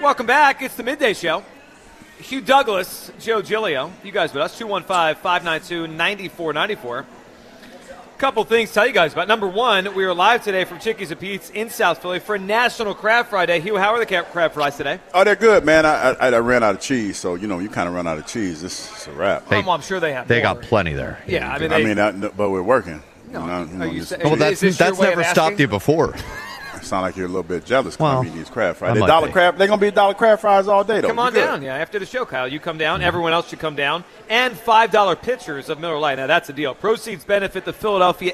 welcome back. It's the Midday Show. Hugh Douglas, Joe Giglio, you guys with us, 215-592-9494. Couple things to tell you guys about. Number one, we are live today from Chickies and Pete's in South Philly for National Crab Fry Day. Hugh, how are the crab fries today? Oh, they're good, man. I ran out of cheese, so, you kind of run out of cheese. This is a wrap. I'm sure they have They more. Got plenty there. Yeah, but we're working. That's never stopped you before. Sound like you're a little bit jealous because I'm eating these crab fries. They're going to be dollar crab fries all day, though. Come on down, after the show, Kyle. You come down. Everyone else should come down. And $5 pitchers of Miller Lite. Now, that's a deal. Proceeds benefit the Philadelphia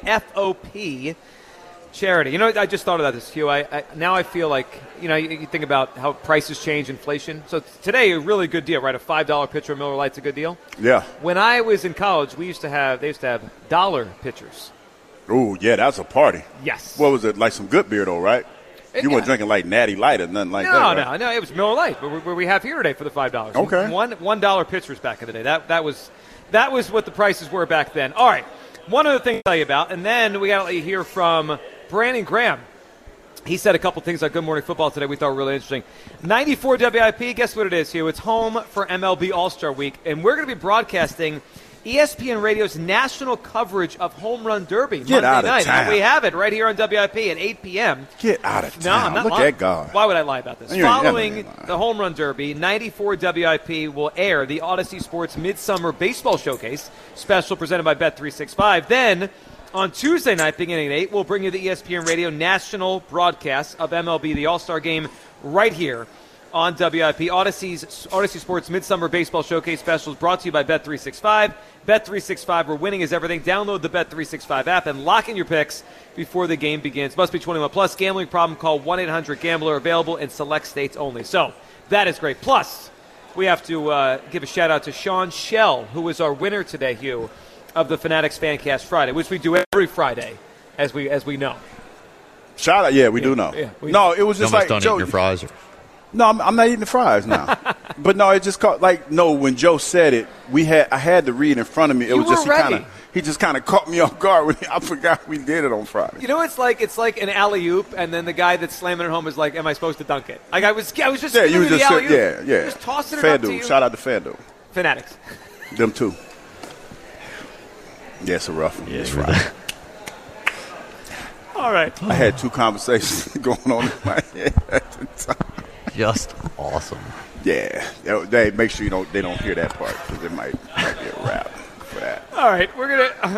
FOP charity. I just thought about this, Hugh. Now I feel like, you think about how prices change, inflation. So today, a really good deal, right? A $5 pitcher of Miller Lite's a good deal. Yeah. When I was in college, they used to have dollar pitchers. Oh, yeah, that's a party. Yes. What was it, like some good beer, though, right? You weren't drinking like Natty Light or nothing like that, right? No, it was Miller Lite, where we have here today for the $5. Okay. $1 pitchers back in the day. That was what the prices were back then. All right, one other thing to tell you about, and then we got to let you hear from Brandon Graham. He said a couple things on Good Morning Football today we thought were really interesting. 94 WIP, guess what it is, Hugh? It's home for MLB All-Star Week, and we're going to be broadcasting ESPN Radio's national coverage of Home Run Derby Monday night. And we have it right here on WIP at 8 p.m. Get out of town. No, I'm not Look lying. at God. Why would I lie about this? Following the Home Run Derby, 94 WIP will air the Odyssey Sports Midsummer Baseball Showcase, special presented by Bet365. Then, on Tuesday night, beginning at 8, we'll bring you the ESPN Radio national broadcast of MLB, the All-Star Game, right here on WIP. Odyssey Sports Midsummer Baseball Showcase special is brought to you by Bet365. Bet365, where winning is everything. Download the Bet365 app and lock in your picks before the game begins. Must be 21 plus. Gambling problem? Call 1-800-GAMBLER. Available in select states only. So that is great. Plus, we have to give a shout out to Sean Shell, who was our winner today, Hugh, of the Fanatics Fancast Friday, which we do every Friday, as we know. Shout out, we do know. Yeah, it was just like don't eat your fries. No, I'm not eating the fries now. But no, it just caught when Joe said it, I had to read in front of me. It was just he just kind of caught me off guard. I forgot we did it on Friday. It's like an alley-oop, and then the guy that's slamming it home is like, "Am I supposed to dunk it?" Like I was just you were just alley-oop. Just tossing it up to you. Shout out to FanDuel. Fanatics. Them too. Yeah, it's a rough one. Yeah, it's right. All right. I had two conversations going on in my head at the time. Just awesome. Yeah, they make sure they don't hear that part because it might be a wrap for that. All right, we're gonna.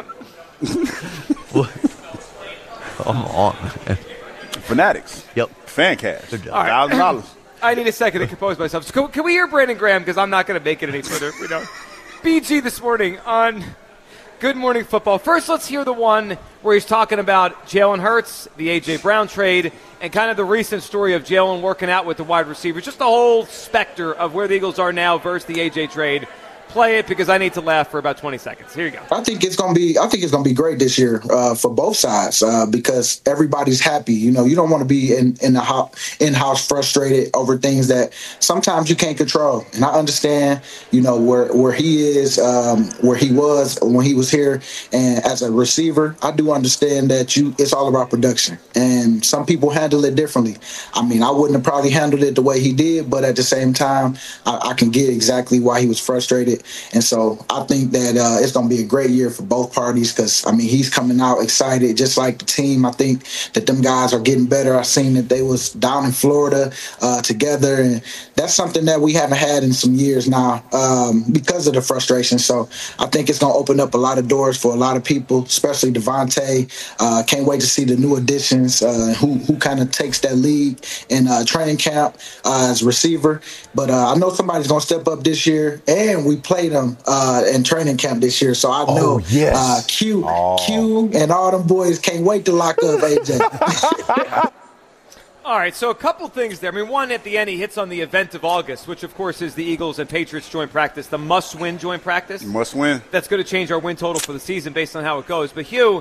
Come on, man. Fanatics. Yep. Fancast. All right. $1,000. I need a second to compose myself. So can we hear Brandon Graham? Because I'm not going to make it any further. BG this morning on Good Morning Football. First, let's hear the one where he's talking about Jalen Hurts, the A.J. Brown trade, and kind of the recent story of Jalen working out with the wide receivers. Just the whole specter of where the Eagles are now versus the A.J. trade. Play it because I need to laugh for about 20 seconds. Here you go. I think it's gonna be great this year for both sides because everybody's happy. You don't want to be in-house frustrated over things that sometimes you can't control. And I understand, where he is, where he was when he was here, and as a receiver, I do understand that it's all about production. And some people handle it differently. I mean, I wouldn't have probably handled it the way he did, but at the same time, I can get exactly why he was frustrated. And so I think that it's going to be a great year for both parties because, he's coming out excited, just like the team. I think that them guys are getting better. I've seen that they was down in Florida together, and that's something that we haven't had in some years now because of the frustration. So I think it's going to open up a lot of doors for a lot of people, especially Devontae. Can't wait to see the new additions, who kind of takes that lead in training camp as receiver. But I know somebody's going to step up this year, and we played them in training camp this year, so I know Q and all them boys can't wait to lock up AJ. All right, so a couple things there. One, at the end, he hits on the event of August, which, of course, is the Eagles and Patriots joint practice, the must-win joint practice. Must win. That's going to change our win total for the season based on how it goes. But, Hugh,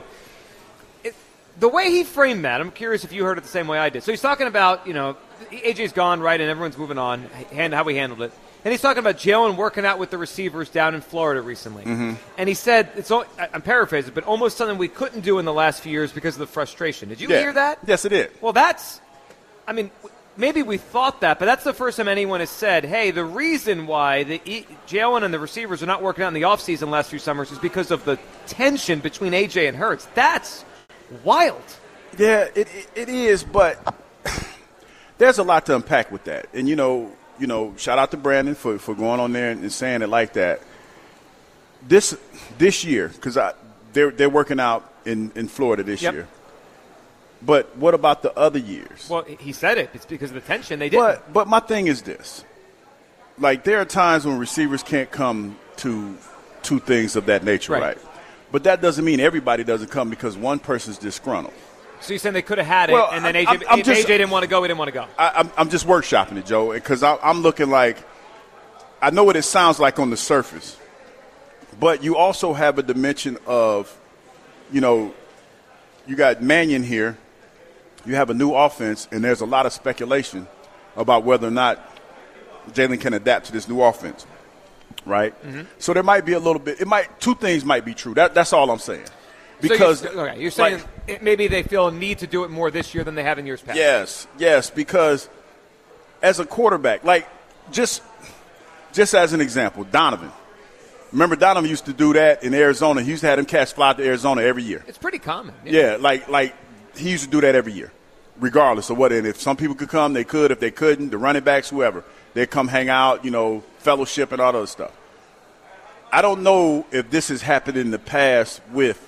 the way he framed that, I'm curious if you heard it the same way I did. So he's talking about, AJ's gone, right, and everyone's moving on, how we handled it. And he's talking about Jalen working out with the receivers down in Florida recently. Mm-hmm. And he said, I'm paraphrasing, but almost something we couldn't do in the last few years because of the frustration. Did you hear that? Yes, it did. Well, maybe we thought that, but that's the first time anyone has said, hey, the reason why Jalen and the receivers are not working out in the offseason the last few summers is because of the tension between A.J. and Hurts. That's wild. Yeah, it is, but there's a lot to unpack with that. And, shout out to Brandon for going on there and saying it like that. This year, because they're working out in Florida this year. But what about the other years? Well, he said it. It's because of the tension. They didn't. But my thing is this. Like, there are times when receivers can't come to two things of that nature, right? But that doesn't mean everybody doesn't come because one person's disgruntled. So you're saying they could have had it, and then AJ didn't want to go, he didn't want to go. I'm just workshopping it, Joe, because I'm looking like – I know what it sounds like on the surface, but you also have a dimension of, you got Mannion here. You have a new offense, and there's a lot of speculation about whether or not Jalen can adapt to this new offense, right? Mm-hmm. So there might be a little bit – two things might be true. That's all I'm saying. Because so you're saying maybe they feel a need to do it more this year than they have in years past. Yes, because as a quarterback, like just as an example, Donovan. Remember Donovan used to do that in Arizona. He used to have him catch fly to Arizona every year. It's pretty common. Yeah, like he used to do that every year, regardless of what. And if some people could come, they could. If they couldn't, the running backs, whoever, they'd come hang out, fellowship and all that other stuff. I don't know if this has happened in the past with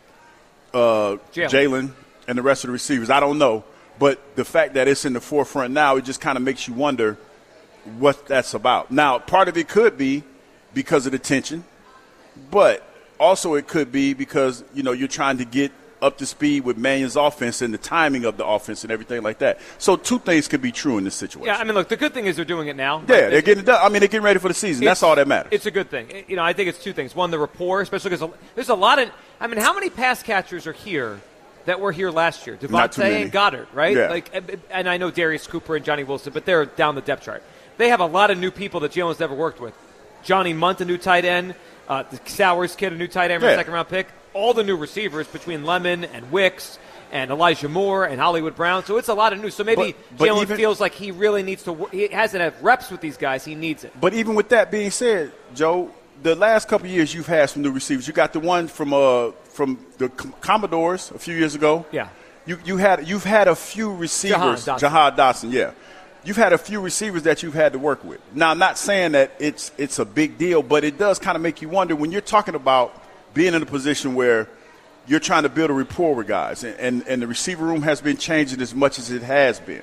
Jalen and the rest of the receivers. I don't know. But the fact that it's in the forefront now, it just kind of makes you wonder what that's about. Now, part of it could be because of the tension, but also it could be because, you're trying to get up to speed with Mannion's offense and the timing of the offense and everything like that. So two things could be true in this situation. Yeah, look, the good thing is they're doing it now. Yeah, they're getting it done. They're getting ready for the season. That's all that matters. It's a good thing. I think it's two things. One, the rapport, especially because there's a lot of – how many pass catchers are here that were here last year? Devontae and Goddard, right? Yeah. And I know Darius Cooper and Johnny Wilson, but they're down the depth chart. They have a lot of new people that Jalen's never worked with. Johnny Munt, a new tight end. The Sowers kid, a new tight end, second-round pick. All the new receivers between Lemon and Wicks and Elijah Moore and Hollywood Brown. So it's a lot of news. So maybe Jalen feels like he really needs to – he hasn't had reps with these guys. He needs it. But even with that being said, Joe, the last couple of years you've had some new receivers. You got the one from the Commodores a few years ago. Yeah. You've had a few receivers. Jahad Dotson, yeah. You've had a few receivers that you've had to work with. Now, I'm not saying that it's a big deal, but it does kind of make you wonder when you're talking about being in a position where you're trying to build a rapport with guys, and the receiver room has been changing as much as it has been.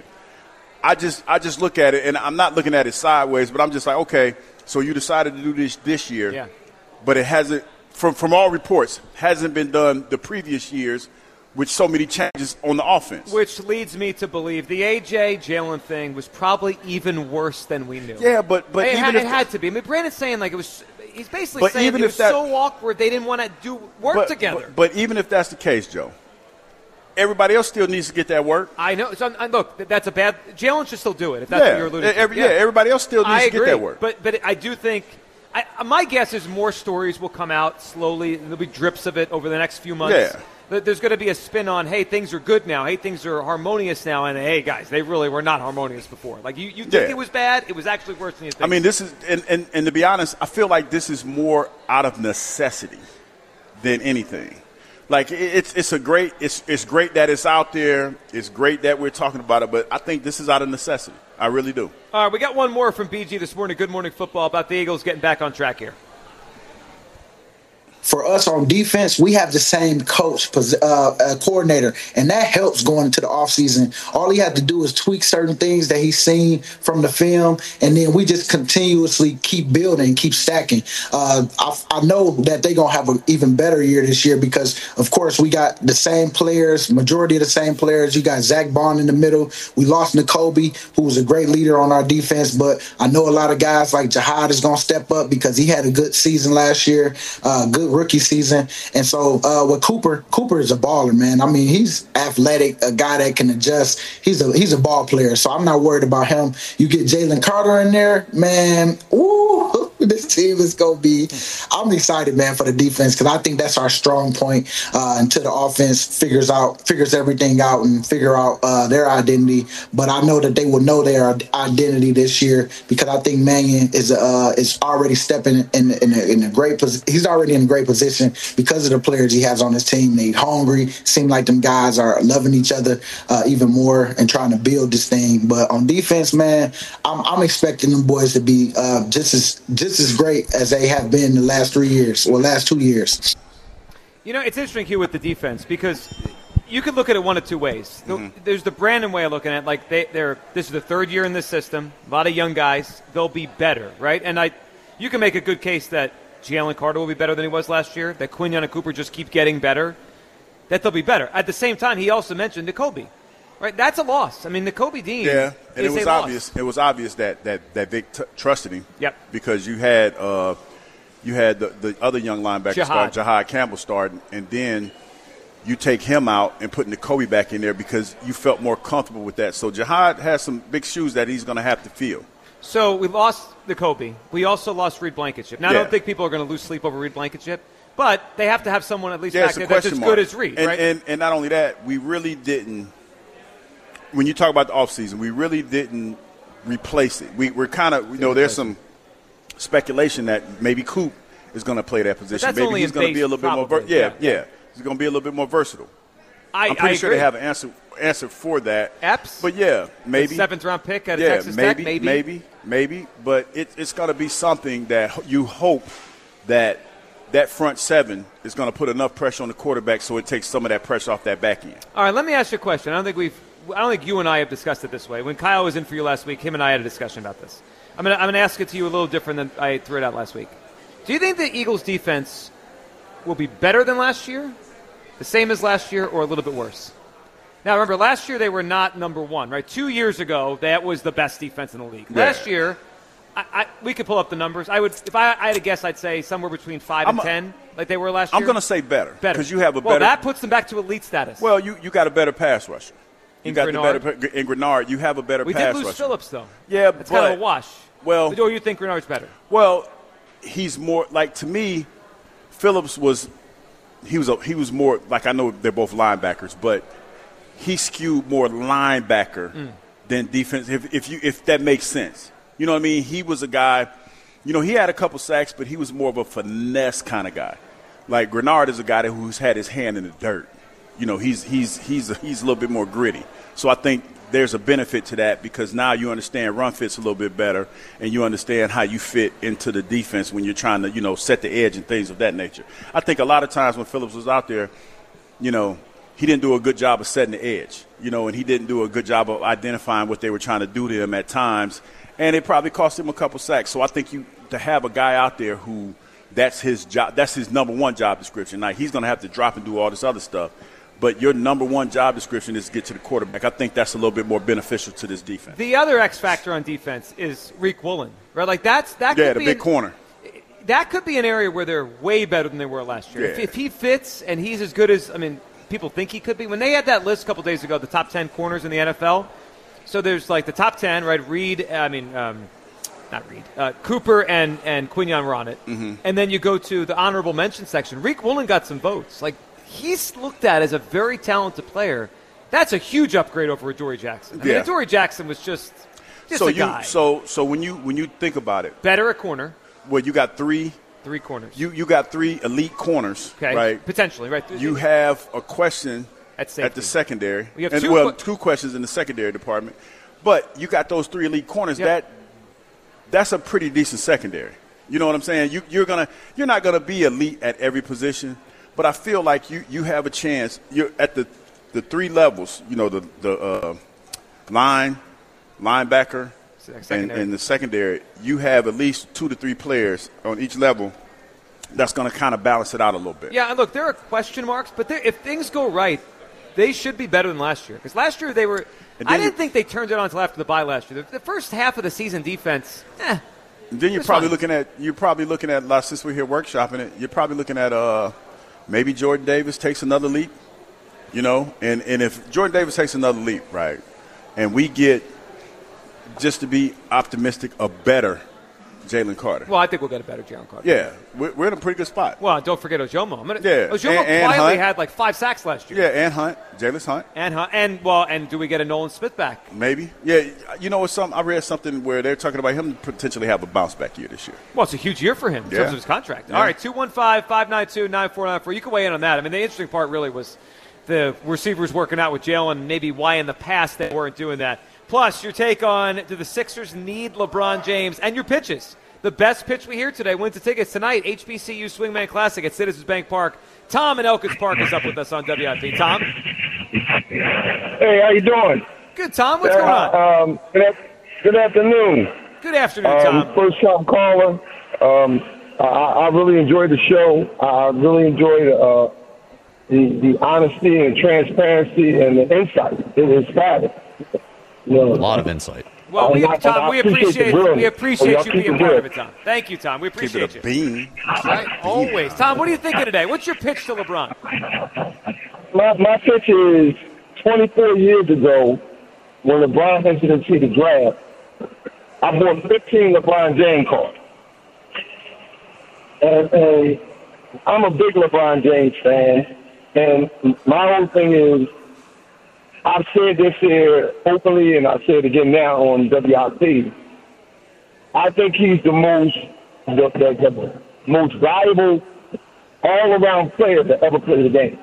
I just look at it, and I'm not looking at it sideways, but I'm just like, okay, so you decided to do this year, but it hasn't, from all reports, hasn't been done the previous years with so many changes on the offense. Which leads me to believe the A.J. Jalen thing was probably even worse than we knew. Yeah, but it had to be. Brandon's saying like it was. He's basically saying it was so awkward they didn't want to do work together. But even if that's the case, Joe, everybody else still needs to get that work. I know. So, look, that's a bad – Jalen should still do it if that's what you're alluding to. Everybody else still needs to get that work. But I do think – my guess is more stories will come out slowly. There'll be drips of it over the next few months. Yeah. There's going to be a spin on, hey, things are good now. Hey, things are harmonious now. And, hey, guys, they really were not harmonious before. Like, you think it was bad? It was actually worse than you think. This is – and to be honest, I feel like this is more out of necessity than anything. Like, it's great that it's out there. It's great that we're talking about it. But I think this is out of necessity. I really do. All right, we got one more from BG this morning. Good Morning Football about the Eagles getting back on track here. For us on defense, we have the same coach, coordinator, and that helps going into the offseason. All he had to do is tweak certain things that he's seen from the film, and then we just continuously keep building, keep stacking. I know that they're going to have an even better year this year because, of course, we got the same players, majority of the same players. You got Zach Bond in the middle. We lost Nakobe, who was a great leader on our defense, but I know a lot of guys like Jahad is going to step up because he had a good season last year, good rookie season. And so with Cooper is a baller, man. He's athletic, a guy that can adjust. He's a ball player, so I'm not worried about him. You get Jalen Carter in there, man. Ooh, this team is going to be. I'm excited, man, for the defense because I think that's our strong point until the offense figures everything out and figure out their identity. But I know that they will know their identity this year because I think Mannion is already stepping in a great position. He's already in a great position because of the players he has on his team. They're hungry. Seem like them guys are loving each other even more and trying to build this thing. But on defense, man, I'm expecting them boys to be just as great as they have been the last 3 years or last 2 years. You know, it's interesting here with the defense because you could look at it one of two ways. There's the Brandon way of looking at it. Like this is the third year in this system. A lot of young guys. They'll be better, right? And you can make a good case that Jalen Carter will be better than he was last year, that Quinyon and Cooper just keep getting better, that they'll be better. At the same time, he also mentioned Nakobe. Right, that's a loss. I mean, Nakobe Dean. Yeah, and is it was obvious. It was obvious that they trusted him. Yep. Because you had the other young linebacker Jahad Campbell starting, and then you take him out and put Nakobe back in there because you felt more comfortable with that. So Jahad has some big shoes that he's going to have to fill. So we lost Nakobe. We also lost Reed Blankenship. Now I don't think people are going to lose sleep over Reed Blankenship, but they have to have someone at least back there that's as good as Reed, right? And not only that, we really didn't. When you talk about the offseason, we really didn't replace it. We're kind of, there's some speculation that maybe Coop is going to play that position. Maybe he's going to be a little bit more versatile. Yeah. He's going to be a little bit more versatile. I'm pretty sure they have an answer for that. Epps? But, yeah, maybe. The 7th-round pick out of Texas Tech, maybe. But it's going to be something that you hope that front seven is going to put enough pressure on the quarterback so it takes some of that pressure off that back end. All right, let me ask you a question. I don't think you and I have discussed it this way. When Kyle was in for you last week, him and I had a discussion about this. I'm going to ask it to you a little different than I threw it out last week. Do you think the Eagles' defense will be better than last year, the same as last year, or a little bit worse? Now, remember, last year they were not number one, right? 2 years ago, that was the best defense in the league. Yeah. Last year, we could pull up the numbers. If I had to guess, I'd say somewhere between 5 and 10, like they were last year. I'm going to say better. Because you have a better. Well, that puts them back to elite status. Well, you got a better pass rusher. In Grenard, you have a better pass rusher. We did lose Phillips, though. Yeah, it's kind of a wash. Well, or you think Grenard's better? Well, he's more like, to me, Phillips was more like, I know they're both linebackers, but he skewed more linebacker than defense. If that makes sense, you know what I mean. He was a guy, he had a couple sacks, but he was more of a finesse kind of guy. Like Grenard is a guy who's had his hand in the dirt. He's a little bit more gritty. So I think there's a benefit to that because now you understand run fits a little bit better and you understand how you fit into the defense when you're trying to, set the edge and things of that nature. I think a lot of times when Phillips was out there, he didn't do a good job of setting the edge, and he didn't do a good job of identifying what they were trying to do to him at times. And it probably cost him a couple sacks. So I think to have a guy out there who that's his job, that's his number one job description. Now, he's going to have to drop and do all this other stuff. But your number one job description is to get to the quarterback. I think that's a little bit more beneficial to this defense. The other X factor on defense is Reek Woolen, right? Like that could the be big corner. That could be an area where they're way better than they were last year. Yeah. If he fits and he's as good as people think he could be. When they had that list a couple days ago, the top 10 corners in the NFL. So there's like the top 10, right? Cooper and Quinyon were on it. Mm-hmm. And then you go to the honorable mention section. Reek Woolen got some votes. Like, he's looked at as a very talented player. That's a huge upgrade over Adoree Jackson. Adoree Jackson was just a guy. So when you think about it, better at corner. Well, you got three corners. You got three elite corners, okay, right? Potentially, right? You have a question at the secondary. We have two questions in the secondary department, but you got those three elite corners. Yep. That's a pretty decent secondary. You know what I'm saying? You're not gonna be elite at every position. But I feel like you have a chance. You're at the three levels, the linebacker, and the secondary. You have at least 2 to 3 players on each level that's going to kind of balance it out a little bit. Yeah, and look, there are question marks, but if things go right, they should be better than last year. Because last year they were – I didn't think they turned it on until after the bye last year. The first half of the season defense, And then you're probably looking at since we're here workshopping it, you're probably looking at maybe Jordan Davis takes another leap, and if Jordan Davis takes another leap, right, and we get, just to be optimistic, a better Jalen Carter. Well, I think we'll get a better Jalen Carter. Yeah, we're in a pretty good spot. Well, don't forget Ojomo. Ojomo quietly Hunt had like 5 sacks last year. Yeah, and Hunt, Jameis Hunt. And do we get a Nolan Smith back? Maybe. Yeah, you know what's I read something where they're talking about him potentially have a bounce back year this year. Well, it's a huge year for him in terms of his contract. Yeah. All right, 215-592-9494. You can weigh in on that. I mean, the interesting part really was the receivers working out with Jalen and maybe why in the past they weren't doing that. Plus, your take on, do the Sixers need LeBron James, and your pitches. The best pitch we hear today wins the tickets tonight, HBCU Swingman Classic at Citizens Bank Park. Tom in Elkins Park is up with us on WIP. Tom? Hey, how you doing? Good, Tom. What's going on? Good afternoon. Good afternoon, Tom. First time caller. I really enjoyed the show. I really enjoyed the honesty and transparency and the insight. It was fabulous. A lot of insight. Well, Tom, we appreciate you being part of it, Tom. Thank you, Tom. We appreciate you. Bean. Right? Always. Tom, what are you thinking today? What's your pitch to LeBron? My pitch is 24 years ago when LeBron entered into the draft, I bought 15 LeBron James cards. And I'm a big LeBron James fan. And my whole thing is, I've said this here openly, and I say it again now on WIP. I think he's the most valuable all-around player that ever played the game.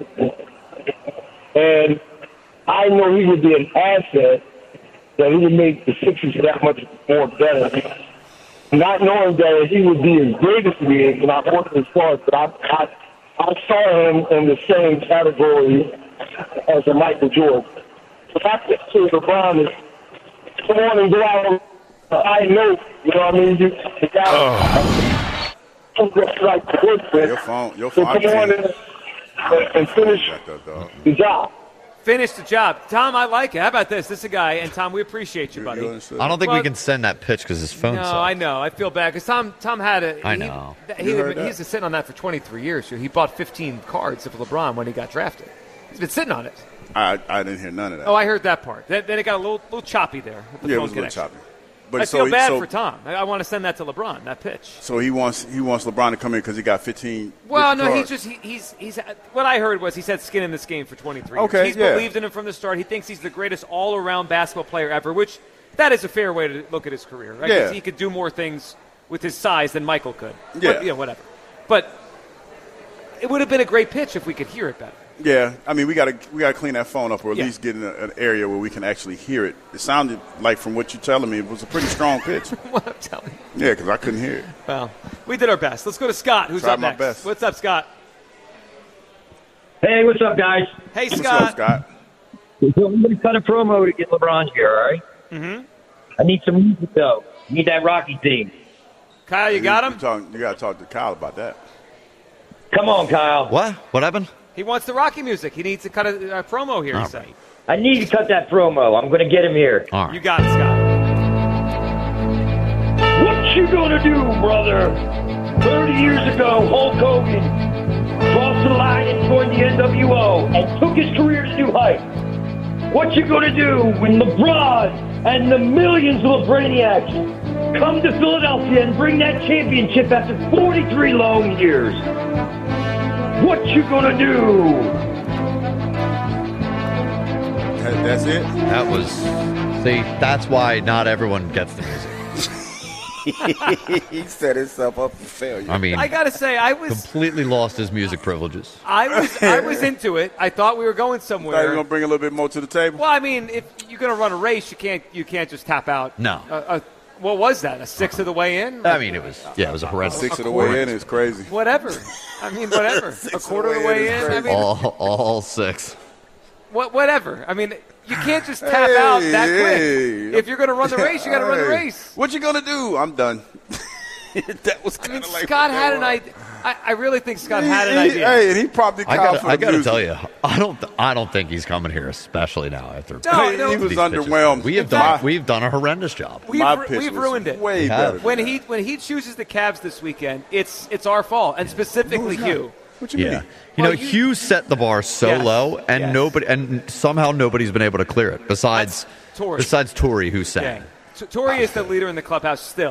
And I know he would be an asset that he would make the Sixers that much more better. Not knowing that he would be as great as he is, and I worked as far as, but I saw him in the same category as a Michael Jordan. The fact that LeBron is come on and go out on I know, you know what I mean? You got like the good with. Your phone. So come on and finish the job. Finish the job. Tom, I like it. How about this? This is a guy, and Tom, we appreciate you, buddy. I don't think we can send that pitch because his phone sucks. No, I know. I feel bad because Tom had a. I know. He's been sitting on that for 23 years. He bought 15 cards of LeBron when he got drafted. He's been sitting on it. I didn't hear none of that. Oh, I heard that part. Then it got a little choppy there. Yeah, it was a little choppy. But I feel bad for Tom. I want to send that to LeBron, that pitch. So he wants LeBron to come in because he got 15. Well, no, cards. he's what I heard was he's had skin in this game for 23 years. Okay, he's believed in him from the start. He thinks he's the greatest all-around basketball player ever, which that is a fair way to look at his career. Right? Yeah. He could do more things with his size than Michael could. Yeah. But, whatever. But it would have been a great pitch if we could hear it better. Yeah, I mean, we got to clean that phone up or at least get in an area where we can actually hear it. It sounded like, from what you're telling me, it was a pretty strong pitch. What I'm telling you. Yeah, because I couldn't hear it. Well, we did our best. Let's go to Scott, who's Tried up my next. best. What's up, Scott? Hey, what's up, guys? Hey, Scott. What's up, Scott? I'm going to cut a promo to get LeBron here, all right? Mm-hmm. I need some music, though. I need that Rocky theme. Kyle, you got him? You got to talk to Kyle about that. Come on, Kyle. What? What happened? He wants the Rocky music. He needs to cut a promo here, he said. I need to cut that promo. I'm going to get him here. All right. You got it, Scott. What you going to do, brother? 30 years ago, Hulk Hogan crossed the line and joined the NWO and took his career to new heights. What you going to do when LeBron and the millions of LeBraniacs come to Philadelphia and bring that championship after 43 long years? What you gonna do? That's it? That was. See, that's why not everyone gets the music. He set himself up for failure. I mean, I gotta say, I was completely lost his music privileges. I was into it. I thought we were going Thought you somewhere. were gonna bring a little bit more to the table. Well, I mean, if you're gonna run a race, you can't just tap out. No. What was that? A sixth of the way in? I mean, it was a horrendous. 6 of the way in is crazy. Whatever. I mean, whatever. A quarter of the way in. I mean, all 6. whatever. I mean, you can't just tap out that quick. If you're going to run the race, you got to run the race. What you gonna do? I'm done. That was kind of like Scott had an idea. I really think Scott had an idea. Hey, and he probably. I gotta tell you, I don't think he's coming here, especially now after. No, he was underwhelmed. We've done a horrendous job. We've ruined it. Way better. When he chooses the Cavs this weekend, it's our fault, and specifically Hugh. What you mean? Hugh set the bar so low, and somehow nobody's been able to clear it besides Torrey, who sang. Torrey is the leader in the clubhouse still.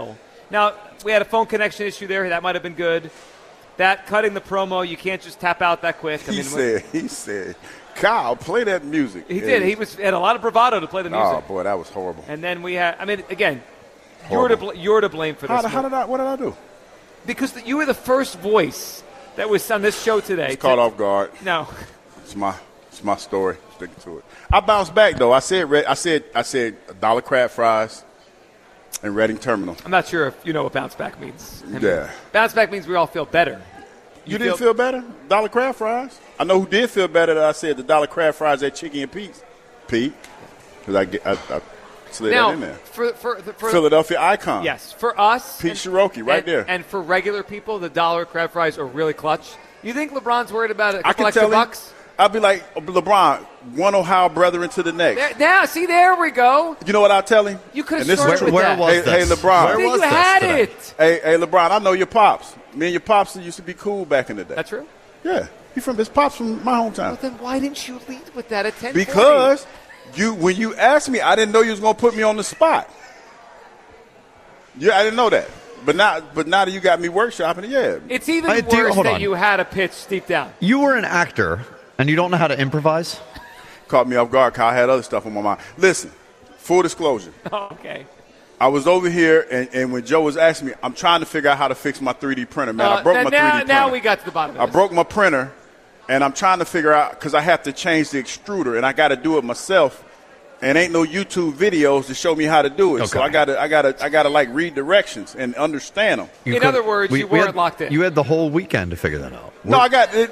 Now, we had a phone connection issue there. That might have been good. That cutting the promo, you can't just tap out that quick. He said, Kyle, play that music. He did. He had a lot of bravado to play the music. Oh, boy, that was horrible. And then we had, again, you're to blame for this. What did I do? Because you were the first voice that was on this show today. It's caught off guard. No. It's my story. Sticking to it. I bounced back, though. I said $1 crab fries and Reading Terminal. I'm not sure if you know what bounce back means. Yeah. Bounce back means we all feel better. You didn't feel better? $1 crab fries? I know who did feel better that I said the $1 crab fries at Chicky and Pete's. Pete. Because I slid that in there. For Philadelphia icon. Yes. For us. Pete Cherokee, right there. And for regular people, the $1 crab fries are really clutch. You think LeBron's worried about a couple extra bucks? I'd be like, LeBron, one Ohio brother into the next. There we go. You know what I'll tell him? You could have started with where that. Was hey, this? LeBron. Where was you this had today? it. Hey, LeBron, I know your pops. Me and your pops used to be cool back in the day. That's true? Yeah. His pops from my hometown. Well, then why didn't you lead with that at 10:40? Because when you asked me, I didn't know you was going to put me on the spot. Yeah, I didn't know that. But now that you got me workshopping, yeah. It's even worse that you had a pitch deep down. You were an actor, and you don't know how to improvise? Caught me off guard because I had other stuff on my mind. Listen, full disclosure. Oh, okay. I was over here, and when Joe was asking me, I'm trying to figure out how to fix my 3D printer, man. I broke my 3D printer. Now we got to the bottom of this. I broke my printer, and I'm trying to figure out, because I have to change the extruder, and I got to do it myself. And ain't no YouTube videos to show me how to do it. Okay. So I gotta like read directions and understand them. In other words, you weren't locked in. You had the whole weekend to figure that out. I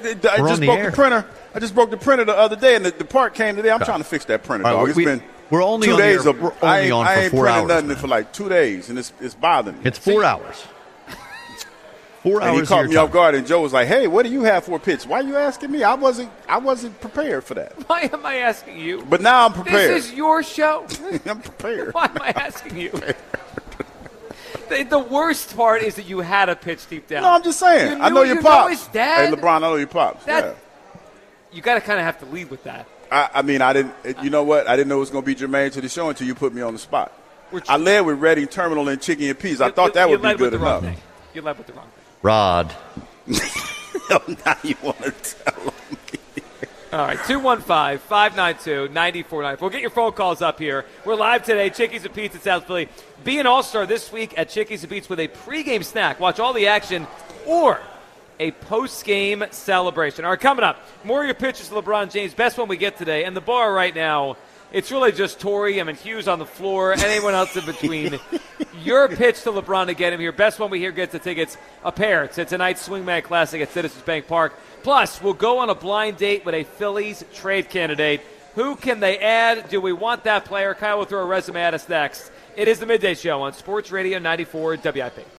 just broke the printer the other day, and the part came today. I'm trying to fix that printer, dog. We're only 2 on days. we're only on I for ain't 4 printed hours. nothing Man. for like 2 days, and it's bothering me. It's 4 hours. 4 hours. And he caught me off guard, and Joe was like, "Hey, what do you have for a pitch? Why are you asking me? I wasn't prepared for that." Why am I asking you? But now I'm prepared. This is your show. I'm prepared. Why am I asking you? The worst part is that you had a pitch deep down. No, I'm just saying. I know your pops. Know his dad. Hey, LeBron, I know your pops. You got to kind of have to lead with that. I didn't. You know what? I didn't know it was going to be germane to the show until you put me on the spot. I led with Reading Terminal and Chicken and Peas. I thought that would be good enough. You led with the wrong thing. Rod. Now you want to tell me. All right, 215-592-9494. We'll get your phone calls up here. We're live today, Chickies and Pete's in South Philly. Be an all-star this week at Chickies and Pete's with a pregame snack. Watch all the action or a post-game celebration. All right, coming up, more of your pitches to LeBron James. Best one we get today. And the bar right now, it's really just Torrey, Hughes on the floor, anyone else in between. Your pitch to LeBron to get him here. Best one we hear gets the tickets, a pair. It's tonight's Swingman Classic at Citizens Bank Park. Plus, we'll go on a blind date with a Phillies trade candidate. Who can they add? Do we want that player? Kyle will throw a resume at us next. It is the Midday Show on Sports Radio 94 WIP.